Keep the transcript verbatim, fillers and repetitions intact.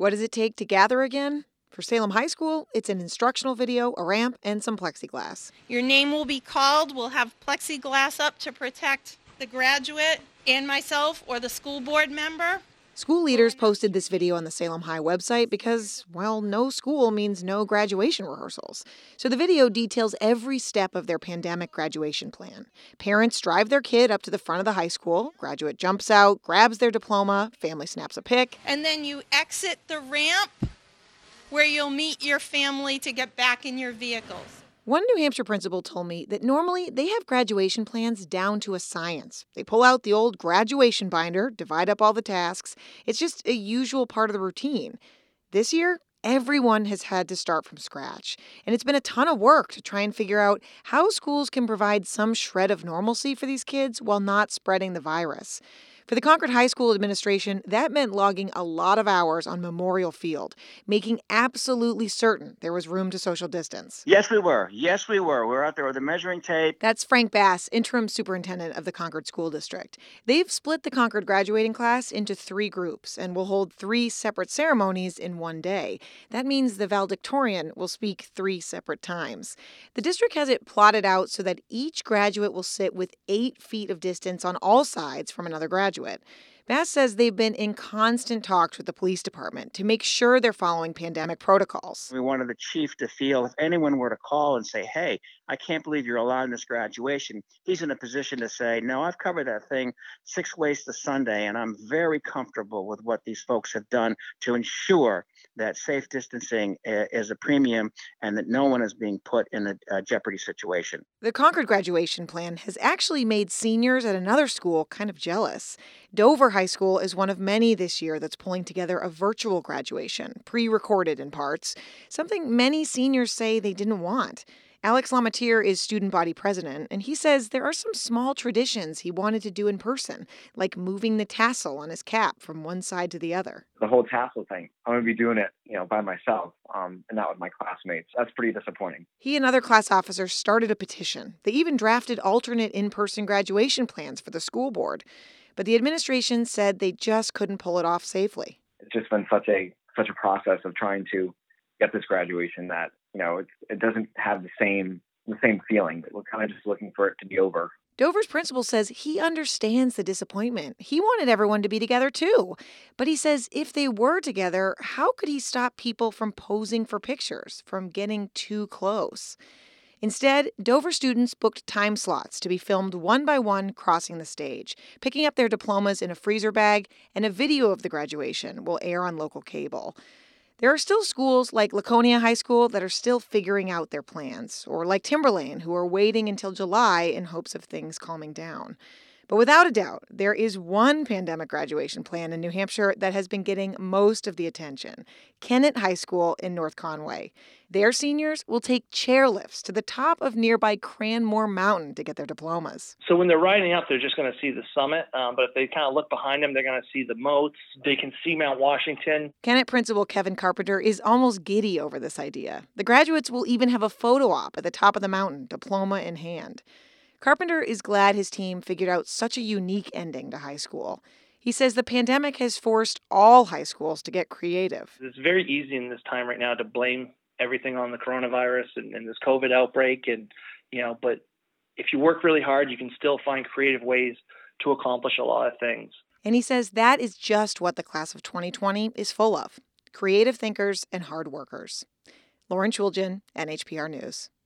What does it take to gather again? For Salem High School, it's an instructional video, a ramp, and some plexiglass. Your name will be called. We'll have plexiglass up to protect the graduate and myself or the school board member. School leaders posted this video on the Salem High website because, well, no school means no graduation rehearsals. So the video details every step of their pandemic graduation plan. Parents drive their kid up to the front of the high school, graduate jumps out, grabs their diploma, family snaps a pic. And then you exit the ramp where you'll meet your family to get back in your vehicles. One New Hampshire principal told me that normally they have graduation plans down to a science. They pull out the old graduation binder, divide up all the tasks. It's just a usual part of the routine. This year, everyone has had to start from scratch. And it's been a ton of work to try and figure out how schools can provide some shred of normalcy for these kids while not spreading the virus. For the Concord High School administration, that meant logging a lot of hours on Memorial Field, making absolutely certain there was room to social distance. Yes, we were. Yes, we were. We were out there with a measuring tape. That's Frank Bass, interim superintendent of the Concord School District. They've split the Concord graduating class into three groups and will hold three separate ceremonies in one day. That means the valedictorian will speak three separate times. The district has it plotted out so that each graduate will sit with eight feet of distance on all sides from another graduate. Bass says they've been in constant talks with the police department to make sure they're following pandemic protocols. We wanted the chief to feel if anyone were to call and say, hey, I can't believe you're allowing this graduation, he's in a position to say, no, I've covered that thing six ways to Sunday, and I'm very comfortable with what these folks have done to ensure that safe distancing is a premium and that no one is being put in a, a jeopardy situation. The Concord graduation plan has actually made seniors at another school kind of jealous. Dover High School is one of many this year that's pulling together a virtual graduation, pre-recorded in parts, something many seniors say they didn't want. Alex Lamatier is student body president, and he says there are some small traditions he wanted to do in person, like moving the tassel on his cap from one side to the other. The whole tassel thing, I'm going to be doing it, you know, by myself um, and not with my classmates. That's pretty disappointing. He and other class officers started a petition. They even drafted alternate in-person graduation plans for the school board. But the administration said they just couldn't pull it off safely. It's just been such a such a process of trying to get this graduation that, you know, it, it doesn't have the same the same feeling. We're kind of just looking for it to be over. Dover's principal says he understands the disappointment. He wanted everyone to be together, too. But he says if they were together, how could he stop people from posing for pictures, from getting too close? Instead, Dover students booked time slots to be filmed one by one crossing the stage, picking up their diplomas in a freezer bag, and a video of the graduation will air on local cable. There are still schools like Laconia High School that are still figuring out their plans, or like Timberlane, who are waiting until July in hopes of things calming down. But without a doubt, there is one pandemic graduation plan in New Hampshire that has been getting most of the attention: Kennett High School in North Conway. Their seniors will take chairlifts to the top of nearby Cranmore Mountain to get their diplomas. So when they're riding up, they're just going to see the summit. Um, but if they kind of look behind them, they're going to see the moats. They can see Mount Washington. Kennett principal Kevin Carpenter is almost giddy over this idea. The graduates will even have a photo op at the top of the mountain, diploma in hand. Carpenter is glad his team figured out such a unique ending to high school. He says the pandemic has forced all high schools to get creative. It's very easy in this time right now to blame everything on the coronavirus and, and this COVID outbreak. And, you know, but if you work really hard, you can still find creative ways to accomplish a lot of things. And he says that is just what the class of twenty twenty is full of: creative thinkers and hard workers. Lauren Chulgin, N H P R News.